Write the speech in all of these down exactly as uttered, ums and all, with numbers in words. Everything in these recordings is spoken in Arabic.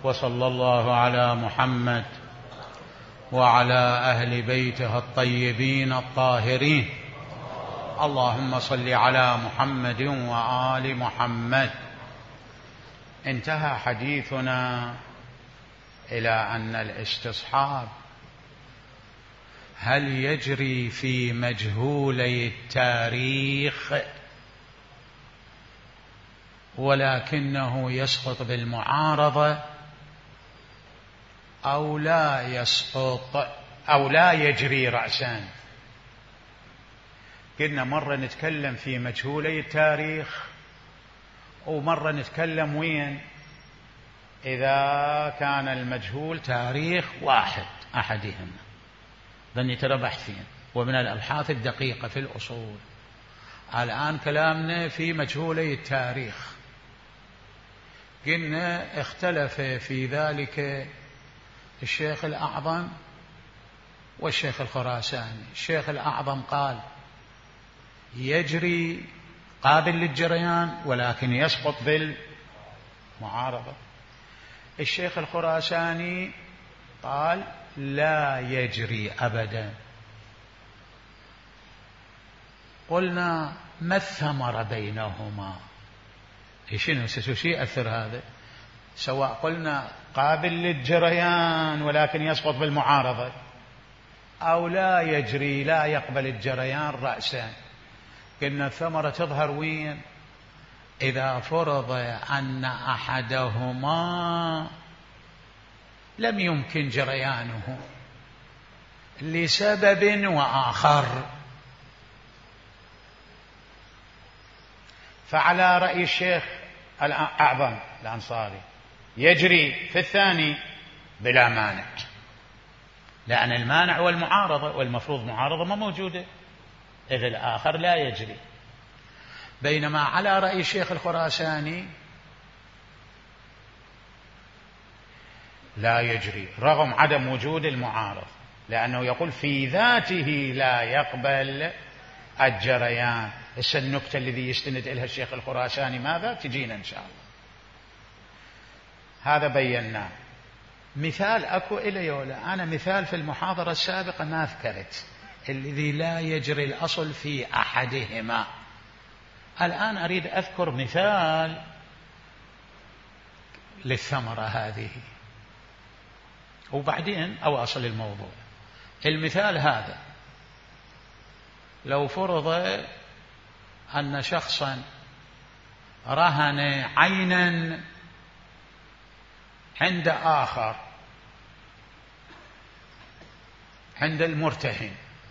وصلى الله على محمد وعلى أهل بيته الطيبين الطاهرين. اللهم صل على محمد وآل محمد. انتهى حديثنا إلى أن الاستصحاب هل يجري في مجهولي التاريخ ولكنه يسقط بالمعارضة أو لا يسقط أو لا يجري رأسا. قلنا مرة نتكلم في مجهولي التاريخ ومرة نتكلم وين إذا كان المجهول تاريخ واحد أحدهما. ظني ترى بحثين ومن الأبحاث الدقيقة في الأصول. الآن كلامنا في مجهولي التاريخ. قلنا اختلف في ذلك الشيخ الأعظم والشيخ الخراساني. الشيخ الأعظم قال يجري قابل للجريان ولكن يسقط بالمعارضة. الشيخ الخراساني قال لا يجري أبدا. قلنا ما الثمرة بينهما؟ شنو شيء أثر هذا؟ سواء قلنا قابل للجريان ولكن يسقط بالمعارضة أو لا يجري لا يقبل الجريان رأسا. قلنا الثمرة تظهر وين؟ إذا فرض أن أحدهما لم يمكن جريانه لسبب وآخر. فعلى رأي الشيخ الأعظم الأنصاري يجري في الثاني بلا مانع، لأن المانع والمعارضة والمفروض معارضة ما موجودة، إذ الآخر لا يجري. بينما على رأي الشيخ الخراساني لا يجري رغم عدم وجود المعارض، لأنه يقول في ذاته لا يقبل الجريان. هسه النكتة الذي يستند إليها الشيخ الخراساني ماذا؟ تجينا إن شاء الله. هذا بيناه. مثال أكو إلي ولا أنا مثال في المحاضرة السابقة ما ذكرت الذي لا يجري الأصل في أحدهما. الآن أريد أذكر مثال للثمرة هذه وبعدين أو أصل الموضوع. المثال هذا لو فرض أن شخصا رهن عينا عند آخر عند المرتهن،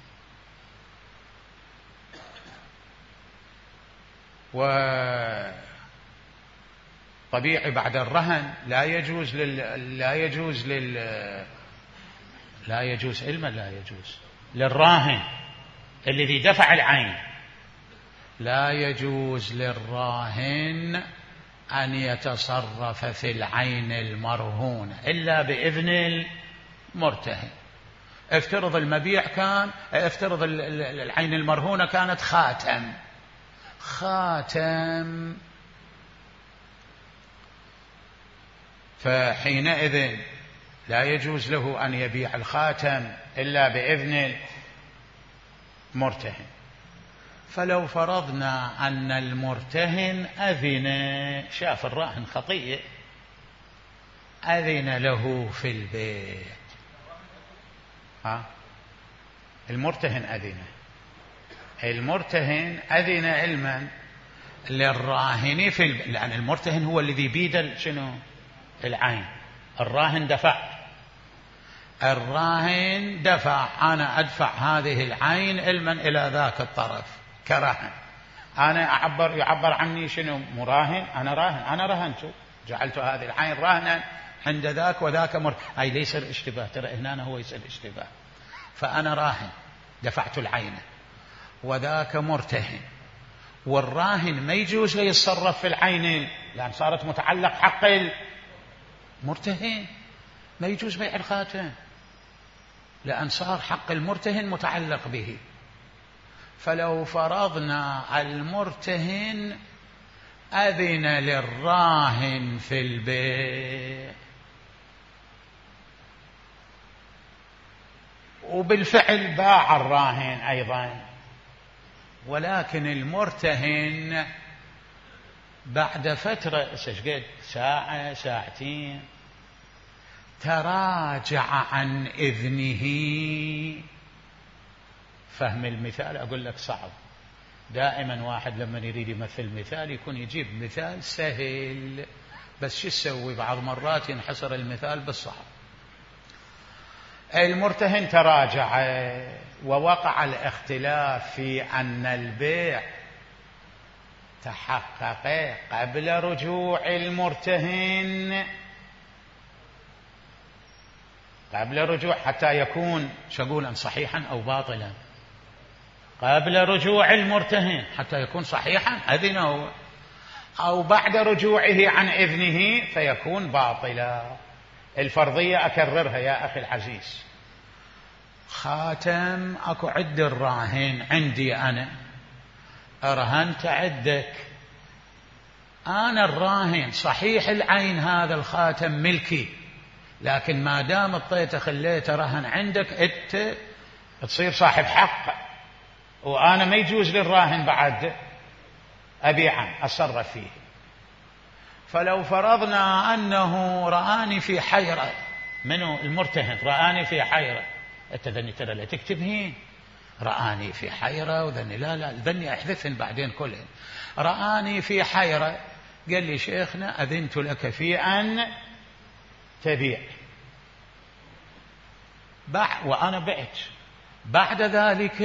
وطبيعي بعد الرهن لا يجوز لل... لا يجوز لل لا يجوز علما لا يجوز للراهن الذي دفع العين، لا يجوز للراهن أن يتصرف في العين المرهونة إلا بإذن المرتهن. افترض المبيع كان افترض العين المرهونة كانت خاتم خاتم فحينئذ لا يجوز له أن يبيع الخاتم إلا بإذن المرتهن. فلو فرضنا أن المرتهن أذن، شاف الراهن خطيئة أذن له في البيع، ها المرتهن أذن المرتهن أذن علما للراهن في البيع، لأن المرتهن هو الذي بيد شنو العين. الراهن دفع الراهن دفع أنا أدفع هذه العين علما إلى ذاك الطرف كرهن. أنا أعبر يعبر عني شنو مراهن، أنا راهن أنا رهنت جعلت هذه العين راهنا عند ذاك وذاك مر. أي ليس الاشتباه، ترى هنا هو يسأل الاشتباه. فأنا راهن دفعت العين وذاك مرتهن، والراهن ما يجوز له يتصرف في العين لأن صارت متعلق حق المرتهن، ما يجوز بيع الخاتم لأن صار حق المرتهن متعلق به. فلو فرضنا المرتهن أذن للراهن في البيع وبالفعل باع الراهن أيضا، ولكن المرتهن بعد فترة قد ساعة ساعتين تراجع عن إذنه. فهم المثال أقول لك صعب، دائما واحد لما يريد يمثل مثال يكون يجيب مثال سهل، بس شو تسوي بعض مرات ينحصر المثال بالصعب. المرتهن تراجع ووقع الاختلاف في أن البيع تحقق قبل رجوع المرتهن، قبل رجوع حتى يكون شقولا صحيحا أو باطلا، قبل رجوع المرتهن حتى يكون صحيحا أذنه، أو بعد رجوعه عن إذنه فيكون باطلا. الفرضية أكررها يا أخي العزيز، خاتم أكو عد الراهن عندي، أنا أرهنت عدك، أنا الراهن صحيح العين هذا الخاتم ملكي، لكن ما دام اعطيته خليته رهن عندك أنت تصير صاحب حق، وأنا ما يجوز للراهن بعد أبيعه أتصرف فيه. فلو فرضنا أنه رآني في حيرة، منو المرتهن رآني في حيرة، أنت ذني ترى لا تكتبهين، رآني في حيرة وذني لا لا ذني أحذفهن بعدين كلهن، رآني في حيرة قال لي شيخنا أذنت لك في أن تبيع، وأنا بعت، بعد ذلك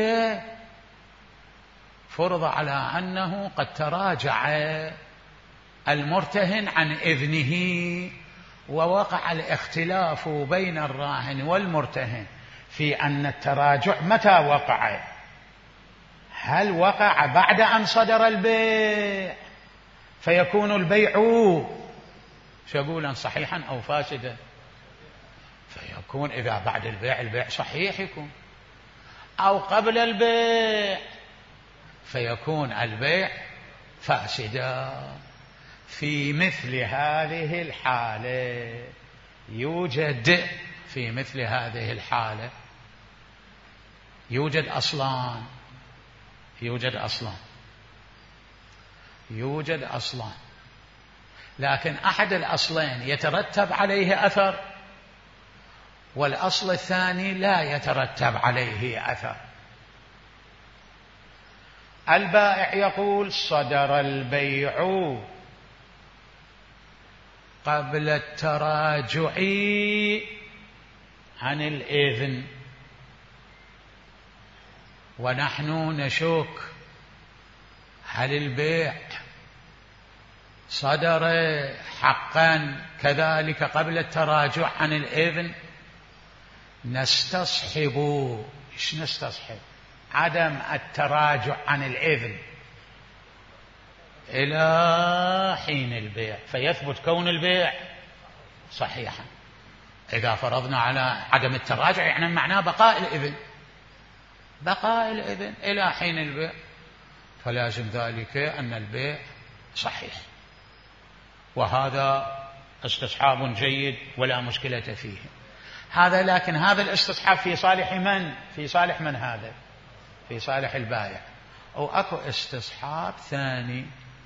فرض على أنه قد تراجع المرتهن عن إذنه، ووقع الاختلاف بين الراهن والمرتهن في أن التراجع متى وقع؟ هل وقع بعد أن صدر البيع فيكون البيع شقولا صحيحا أو فاسدا؟ فيكون إذا بعد البيع البيع صحيح يكون، أو قبل البيع فيكون البيع فاسدا. في مثل هذه الحالة يوجد في مثل هذه الحالة يوجد أصلان يوجد أصلان يوجد أصلان لكن أحد الأصلين يترتب عليه أثر، والأصل الثاني لا يترتب عليه أثر. البائع يقول صدر البيع قبل التراجع عن الإذن، ونحن نشك هل البيع صدر حقا كذلك قبل التراجع عن الإذن. نستصحب، إيش نستصحب؟ عدم التراجع عن الإذن إلى حين البيع، فيثبت كون البيع صحيحا. إذا فرضنا على عدم التراجع يعني معناه بقاء الإذن، بقاء الإذن إلى حين البيع، فلازم ذلك أن البيع صحيح، وهذا استصحاب جيد ولا مشكلة فيه. هذا لكن هذا الاستصحاب في صالح من؟ في صالح من هذا؟ في صالح البائع. أو أكو استصحاب ثاني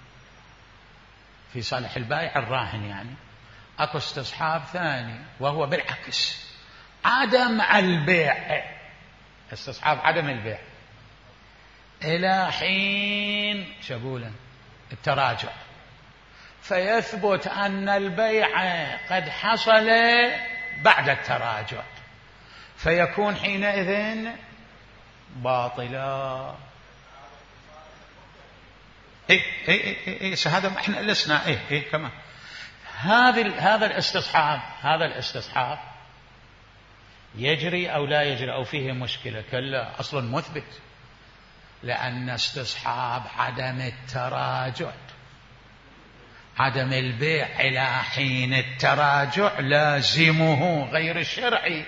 في صالح البائع الراهن، يعني أكو استصحاب ثاني وهو بالعكس، عدم البيع، استصحاب عدم البيع إلى حين شقولا التراجع، فيثبت أن البيع قد حصل بعد التراجع، فيكون حينئذ باطلا. إيه إيه إيه إيه هذا إحنا لسنا إيه إيه كمان هذا هذا الاستصحاب هذا الاستصحاب يجري أو لا يجري أو فيه مشكلة؟ كلا، أصل مثبت، لأن استصحاب عدم التراجع، عدم البيع إلى حين التراجع لازمه غير الشرعي.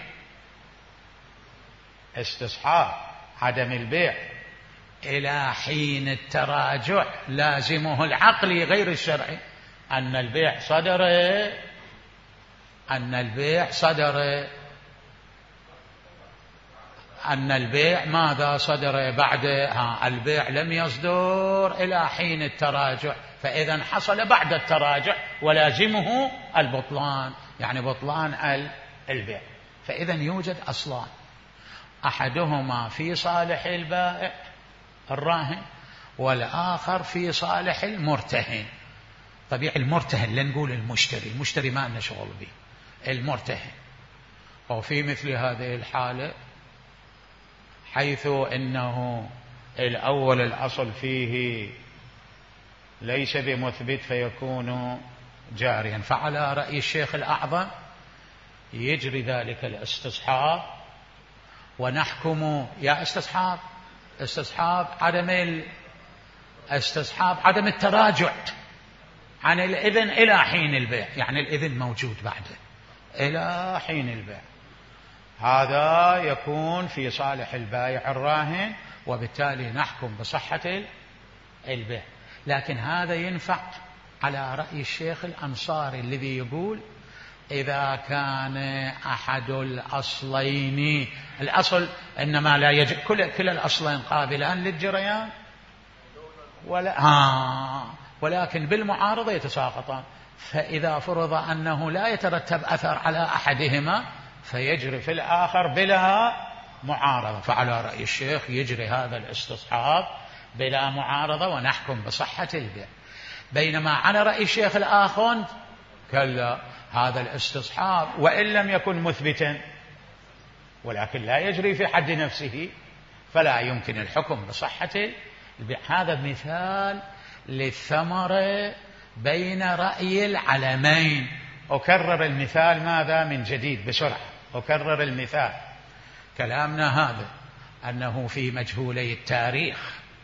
استصحاب عدم البيع إلى حين التراجع لازمه العقلي غير الشرعي، أن البيع صدر أن البيع صدر أن البيع ماذا صدر بعد ها البيع لم يصدر إلى حين التراجع، فإذا حصل بعد التراجع ولازمه البطلان، يعني بطلان البيع. فإذا يوجد أصلان، أحدهما في صالح البائع الراهن والآخر في صالح المرتهن. طبيعي المرتهن، لا نقول المشتري، المشتري ما لنا شغل به، المرتهن. وفي مثل هذه الحالة حيث إنه الأول الأصل فيه ليس بمثبت فيكون جاريا، فعلى رأي الشيخ الأعظم يجري ذلك الاستصحاب، ونحكم يا استصحاب استصحاب عدم استصحاب عدم التراجع عن الإذن إلى حين البيع، يعني الإذن موجود بعده إلى حين البيع. هذا يكون في صالح البائع الراهن، وبالتالي نحكم بصحة البيع. لكن هذا ينفع على رأي الشيخ الأنصاري الذي يقول إذا كان أحد الأصلين، الأصل إنما لا يجب كل, كل الأصلين قابلان للجريان ولا ها ولكن بالمعارضة يتساقطان، فإذا فرض أنه لا يترتب أثر على أحدهما فيجري في الآخر بلا معارضة، فعلى رأي الشيخ يجري هذا الاستصحاب بلا معارضة ونحكم بصحة البيع. بينما على رأي الشيخ الآخر كلا، هذا الاستصحاب وإن لم يكن مثبتا ولكن لا يجري في حد نفسه فلا يمكن الحكم بصحة البيع. هذا مثال للثمرة بين رأي العلمين. أكرر المثال ماذا من جديد بسرعة، أكرر المثال. كلامنا هذا أنه في مجهولي التاريخ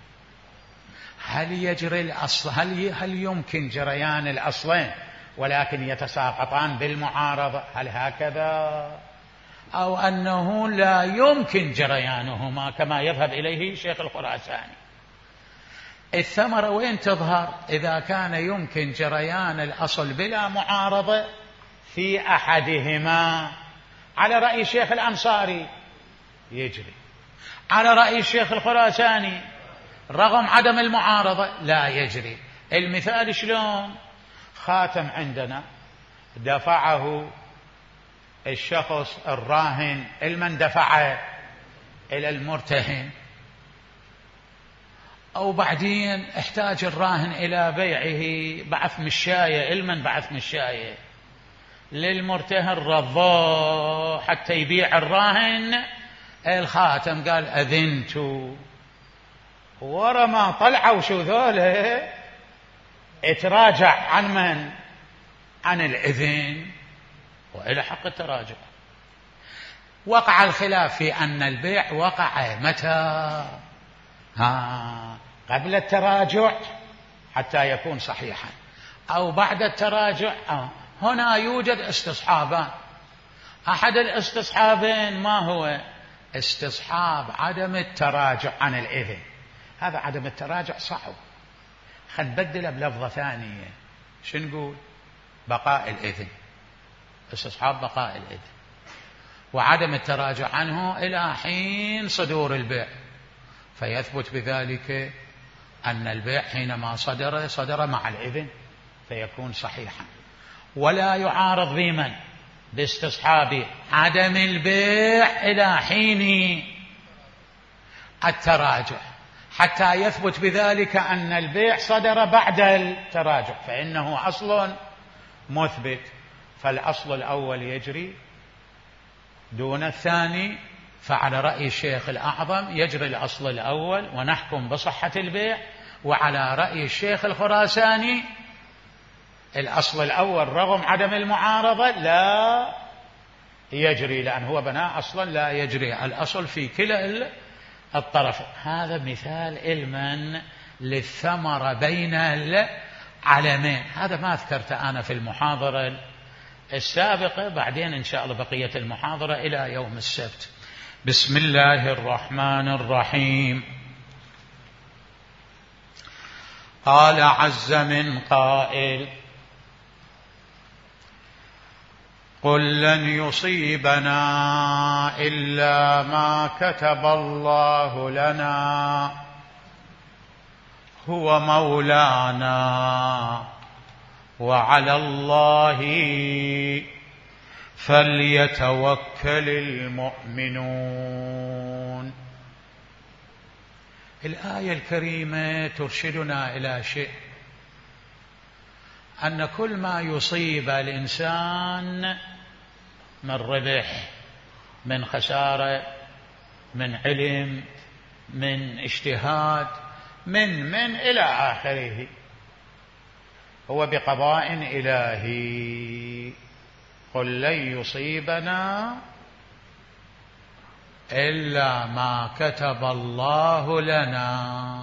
هل يجري الأصل، هل هل يمكن جريان الأصلين ولكن يتساقطان بالمعارضة، هل هكذا، أو أنه لا يمكن جريانهما كما يذهب إليه شيخ الخراساني. الثمرة وين تظهر؟ إذا كان يمكن جريان الأصل بلا معارضة في أحدهما، على رأي الشيخ الأنصاري يجري، على رأي الشيخ الخراساني رغم عدم المعارضة لا يجري. المثال شلون؟ خاتم عندنا دفعه الشخص الراهن المن دفعه إلى المرتهن، أو بعدين احتاج الراهن إلى بيعه، بعث مشاية، المن بعث مشاية للمرتهن رضاه حتى يبيع الراهن الخاتم، قال أذنت، ورا ما طلعوا شو ذوله اتراجع عن من؟ عن الإذن، وإلى حق التراجع. وقع الخلاف في أن البيع وقع متى؟ ها قبل التراجع حتى يكون صحيحا، أو بعد التراجع. آه. هنا يوجد استصحابان. أحد الاستصحابين ما هو؟ استصحاب عدم التراجع عن الإذن. هذا عدم التراجع صعب، خلينا نبدله بلفظة ثانية، شو نقول؟ بقاء الإذن، استصحاب بقاء الإذن وعدم التراجع عنه إلى حين صدور البيع، فيثبت بذلك أن البيع حينما صدر صدر مع الإذن فيكون صحيحا، ولا يعارض بمن؟ باستصحاب عدم البيع إلى حين التراجع، حتى يثبت بذلك أن البيع صدر بعد التراجع، فإنه أصل مثبت، فالأصل الأول يجري دون الثاني. فعلى رأي الشيخ الأعظم يجري الأصل الأول ونحكم بصحة البيع، وعلى رأي الشيخ الخراساني الأصل الأول رغم عدم المعارضة لا يجري، لأن هو بناء أصلا لا يجري الأصل في كلا الطرف. هذا مثال علما للثمرة بين العلمين. هذا ما ذكرت أنا في المحاضرة السابقة، بعدين إن شاء الله بقية المحاضرة إلى يوم السبت. بسم الله الرحمن الرحيم. قال: عز من قائل: قل لن يصيبنا إلا ما كتب الله لنا هو مولانا وعلى الله فليتوكل المؤمنون. الآية الكريمة ترشدنا إلى شيء، أن كل ما يصيب الإنسان من ربح، من خسارة، من علم، من اجتهاد، من من إلى آخره، هو بقضاء إلهي. قل لن يصيبنا إلا ما كتب الله لنا.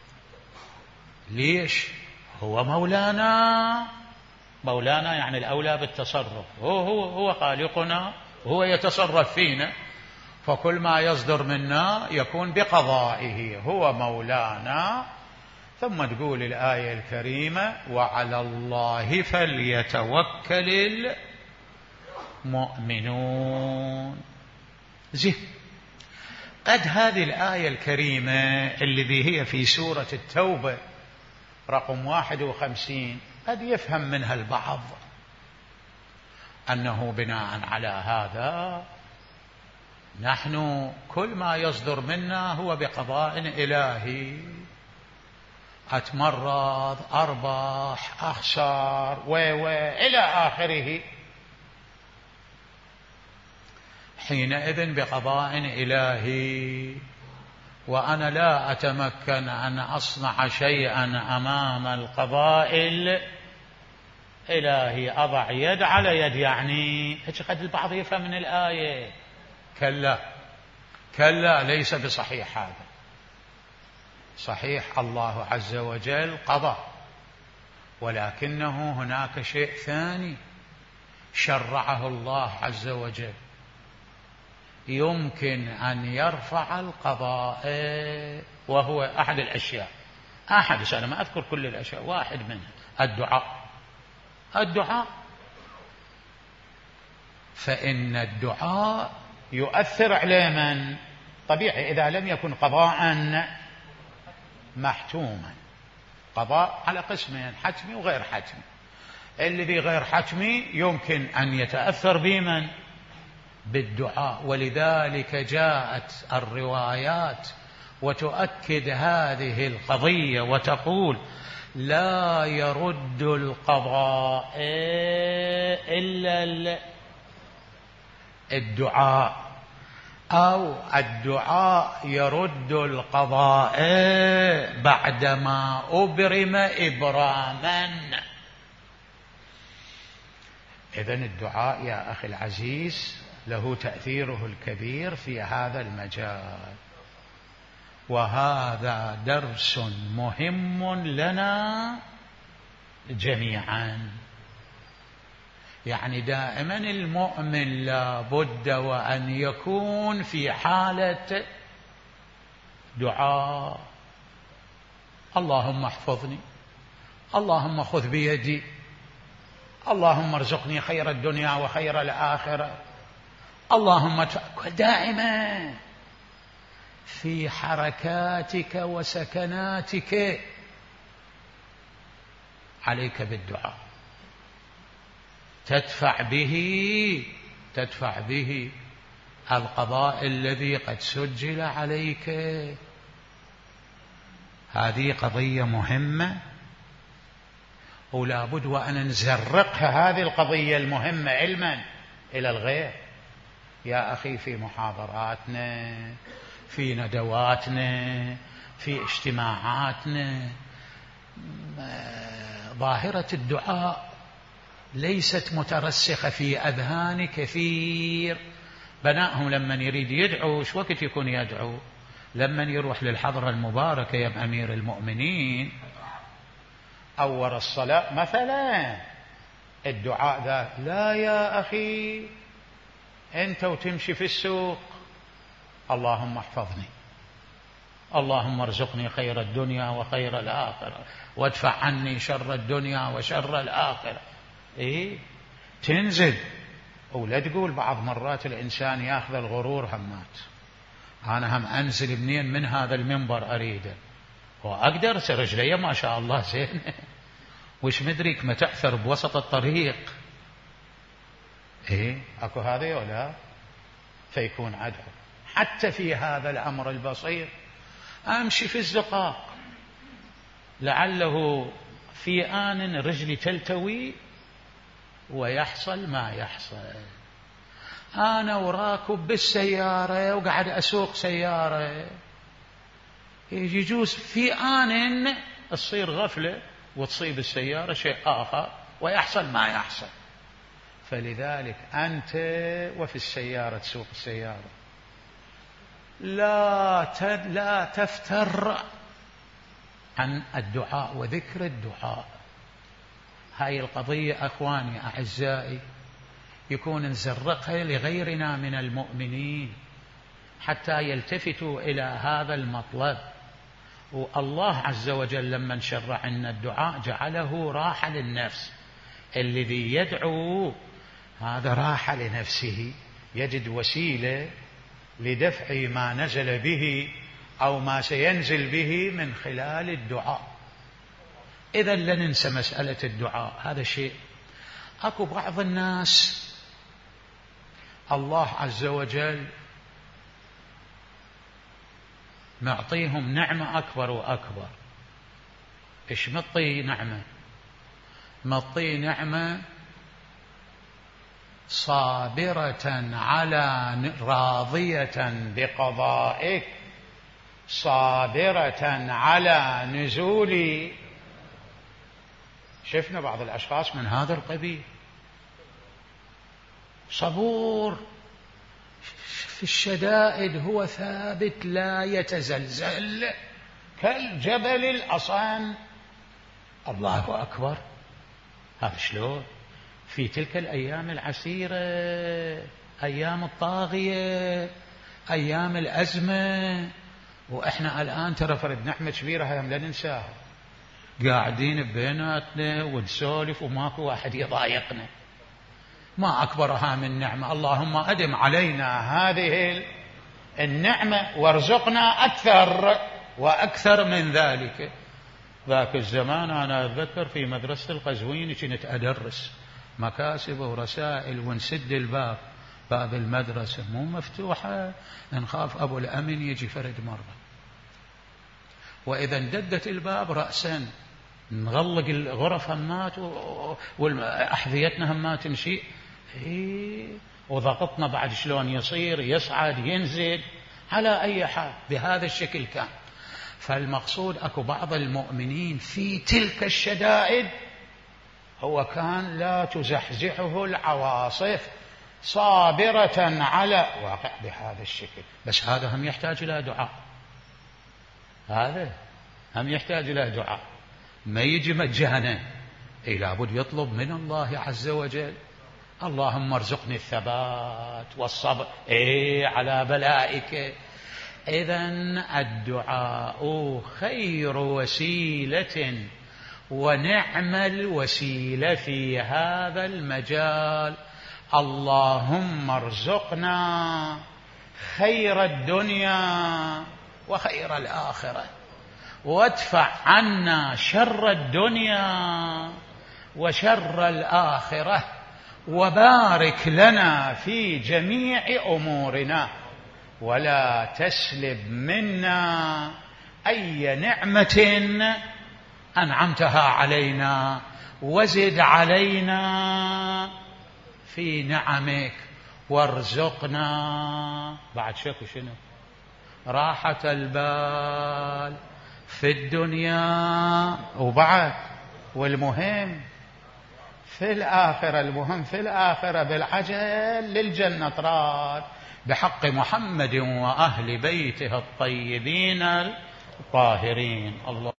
ليش؟ هو مولانا. مولانا يعني الأولى بالتصرف، هو هو هو خالقنا، هو يتصرف فينا، فكل ما يصدر منا يكون بقضائه، هو مولانا. ثم تقول الآية الكريمة وعلى الله فليتوكل المؤمنون. زين، قد هذه الآية الكريمة التي هي في سورة التوبة رقم واحد وخمسين قد يفهم منها البعض أنه بناء على هذا نحن كل ما يصدر منا هو بقضاء إلهي، أتمرض، أربح، أخسر، و و إلى آخره، حينئذ بقضاء إلهي. وأنا لا أتمكن أن أصنع شيئا أمام القضاء الإلهي، أضع يد على يد، يعني هيك قد البعض يفهم من الآية. كلا كلا، ليس بصحيح هذا. صحيح الله عز وجل قضى، ولكنه هناك شيء ثاني شرعه الله عز وجل يمكن أن يرفع القضاء، وهو أحد الأشياء، أحد، أنا ما أذكر كل الأشياء، واحد منها الدعاء. الدعاء، فإن الدعاء يؤثر على من؟ طبيعي إذا لم يكن قضاء محتوما. قضاء على قسمين، حتمي وغير حتمي. الذي غير حتمي يمكن أن يتأثر بمن؟ بالدعاء. ولذلك جاءت الروايات وتؤكد هذه القضية وتقول لا يرد القضاء إلا الدعاء، أو الدعاء يرد القضاء بعدما أبرم إبراما. إذن الدعاء يا أخي العزيز له تأثيره الكبير في هذا المجال، وهذا درس مهم لنا جميعا. يعني دائما المؤمن لا بد وأن يكون في حالة دعاء. اللهم احفظني، اللهم خذ بيدي، اللهم ارزقني خير الدنيا وخير الآخرة، اللهم دائما في حركاتك وسكناتك عليك بالدعاء، تدفع به تدفع به القضاء الذي قد سجل عليك. هذه قضية مهمة، ولا بد وأن نزرقها هذه القضية المهمة علما إلى الغير. يا أخي في محاضراتنا، في ندواتنا، في اجتماعاتنا، ظاهرة الدعاء ليست مترسخة في أذهان كثير. بنائهم لما يريد يدعو شو وقت يكون يدعو؟ لما يروح للحضرة المباركة يا أمير المؤمنين أول الصلاة مثلا، الدعاء ذا لا يا أخي أنت وتمشي في السوق اللهم احفظني، اللهم ارزقني خير الدنيا وخير الآخرة، وادفع عني شر الدنيا وشر الآخرة. إيه؟ تنزل ولا تقول بعض مرات الإنسان ياخذ الغرور همات، أنا هم أنزل منين من هذا المنبر أريده وأقدر رجلي ما شاء الله زين وش مدريك ما تعثر بوسط الطريق. إيه أكو هذا ولا فيكون عدو. حتى في هذا الأمر البسيط أمشي في الزقاق لعله في آن رجلي تلتوي ويحصل ما يحصل. أنا وراكب بالسيارة وقاعد أسوق سيارة، يجوز في آن تصير غفلة وتصيب السيارة شيء آخر ويحصل ما يحصل. فلذلك أنت وفي السيارة تسوق السيارة لا لا تفتر عن الدعاء وذكر الدعاء. هاي القضية أخواني أعزائي يكون نزرقها لغيرنا من المؤمنين حتى يلتفتوا إلى هذا المطلب. والله عز وجل لما شرع لنا الدعاء جعله راحة للنفس. الذي يدعو هذا راحة لنفسه، يجد وسيلة لدفع ما نزل به أو ما سينزل به من خلال الدعاء. إذا لا ننسى مسألة الدعاء، هذا شيء. أكو بعض الناس الله عز وجل معطيهم نعمة أكبر وأكبر. إيش مطي نعمة؟ مطي نعمة صابرة على راضية بقضائك، صابرة على نزول. شفنا بعض الأشخاص من هذا القبيل صبور في الشدائد، هو ثابت لا يتزلزل كالجبل الأصان. الله أكبر. هذا شلون في تلك الأيام العسيرة، أيام الطاغية، أيام الأزمة. وإحنا الآن ترى فرد نعمة كبيرة هم لا ننساها، قاعدين بيناتنا ونسولف وماكو واحد يضايقنا. ما أكبرها من نعمة. اللهم أدم علينا هذه النعمة وارزقنا أكثر وأكثر من ذلك. ذاك الزمان أنا أتذكر في مدرسة القزوين كنت أدرس مكاسب ورسائل ونسد الباب، باب المدرسة مو مفتوحة، نخاف أبو الأمن يجي فرد مرة، وإذا انددت الباب رأسا نغلق الغرف همات وأحذيتنا همات نشيء. وضغطنا بعد شلون يصير يصعد ينزل على أي حال بهذا الشكل كان. فالمقصود أكو بعض المؤمنين في تلك الشدائد هو كان لا تزحزحه العواصف، صابرة على واقع بهذا الشكل. بس هذا هم يحتاج إلى دعاء، هذا هم يحتاج إلى دعاء، ما يجي مجانا. إيه لابد يطلب من الله عز وجل اللهم ارزقني الثبات والصبر إيه على بلائك. إذن الدعاء خير وسيلة ونعم الوسيلة في هذا المجال. اللهم ارزقنا خير الدنيا وخير الآخرة، وادفع عنا شر الدنيا وشر الآخرة، وبارك لنا في جميع أمورنا، ولا تسلب منا أي نعمة أنعمتها علينا، وزد علينا في نعمك، وارزقنا بعد شكو شنو راحة البال في الدنيا وبعد، والمهم في الآخرة. المهم في الآخرة بالعجل للجنة طراد بحق محمد وأهل بيته الطيبين الطاهرين. الله